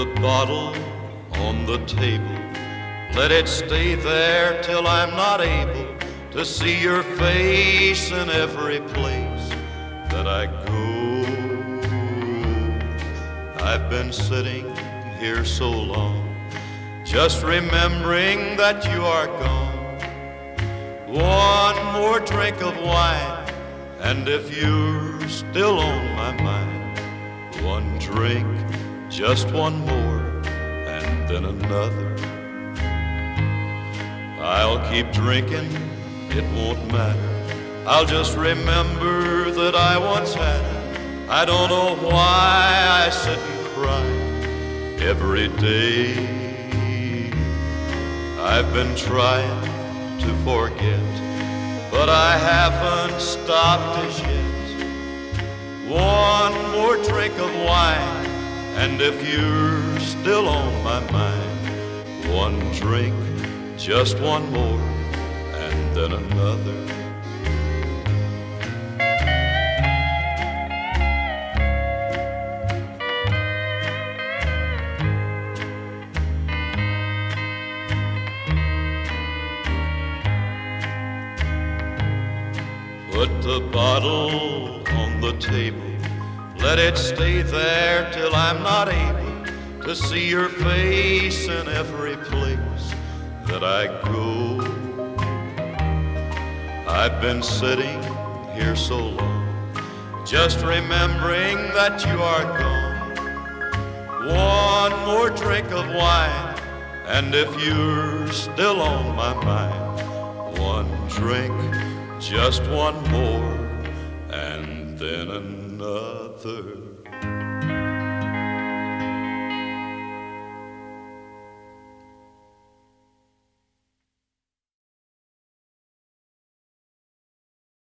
the bottle on the table. Let it stay there till I'm not able to see your face in every place that I go. I've been sitting here so long, just remembering that you are gone. One more drink of wine, and if you're still on my mind, one drink, just one more, and then another. I'll keep drinking, it won't matter. I'll just remember that I once had her. I don't know why I sit and cry every day. I've been trying to forget, but I haven't stopped as yet. One more drink of wine, and if you're still on my mind, one drink, just one more, and then another. Put the bottle on the table, let it stay there till I'm not able to see your face in every place that I go. I've been sitting here so long, just remembering that you are gone. One more drink of wine, and if you're still on my mind, one drink, just one more, and then another.